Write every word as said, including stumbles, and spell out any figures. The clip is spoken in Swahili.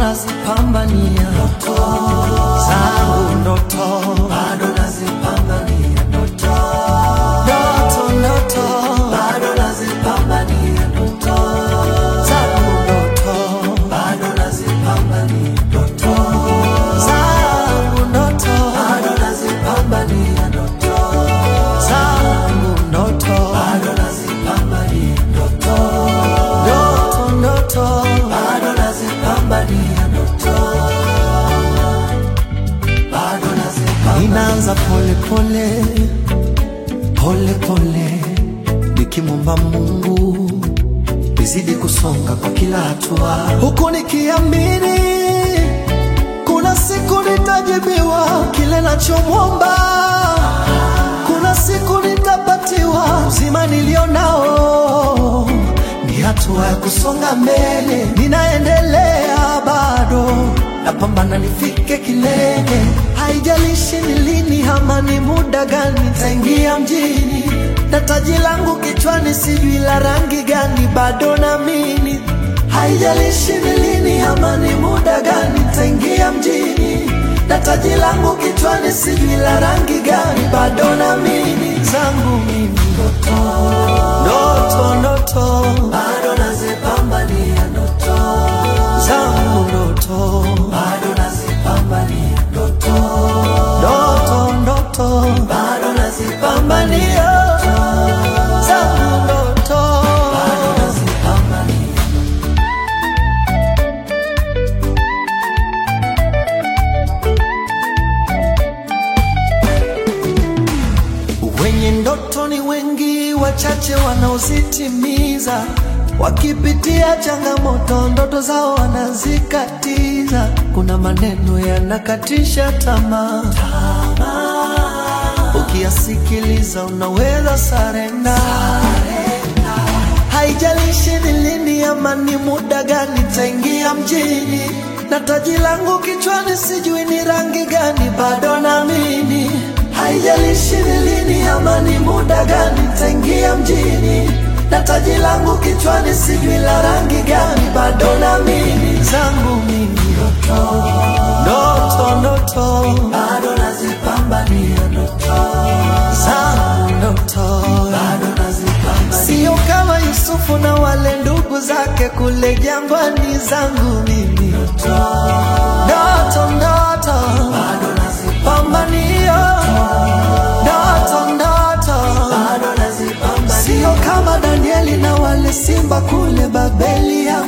nazipambania ndoto zangu, ndoto bado nazipambania ndoto, ndoto ndoto bado nazipambania ndoto zangu, ndoto bado nazipambania ndoto zangu, ndoto bado nazipambania ndoto zangu, ndoto bado nazipambania ndoto, ndoto ndoto bado nazipambania ndoto, bado nazipambania. Inaanza pole pole pole pole, nikimwomba Mungu nizidi kusonga kwa kila hatua, huku nikiamini kuna siku nitajibiwa kile nachomwomba, kuna siku nitapatiwa uzima nilionao. Ni hatua ya kusonga mbele, ninaendelea bado, napambana nifike kilele. Haijalishi ni lini ama ni muda gani, nitaingia mjini na taji langu kichwani, sijui la rangi gani, bado naamini. Haijalishi ni lini ama ni muda gani, nitaingia mjini na taji langu kichwani, sijui la rangi gani, bado naamini. Zangu mimi ndoto, ndoto ndoto bado nazipambania ndoto zangu, ndoto bado nazipambania ndoto, ndoto ndoto bado nazipambania zangu, ndoto bado nazipambania. Wenye ndoto ni wengi, wachache wanaozitimiza. Wakipitia changamoto, ndoto zao wanazikatiza. Kuna maneno yanakatisha tamaa, ukiyasikiliza unaweza sarenda. Haijalishi ni lini ama ni muda gani, nitaingia mjini na taji langu kichwani, sijui ni rangi gani, bado naamini. Haijalishi ni lini ama ni muda gani, nitaingia mjini na taji langu kichwani, sijui la rangi gani, bado naamini. Zangu mimi ndoto, ndoto ndoto bado nazipambania ndoto zangu, ndoto bado nazipambania. Sio kama Yusufu na wale ndugu zake kule jangwani. Zangu mimi ndoto, ndoto ndoto bado nazipambania ndoto, ndoto bado nazipambania. Sio kama Danieli na wale simba kule Babeli.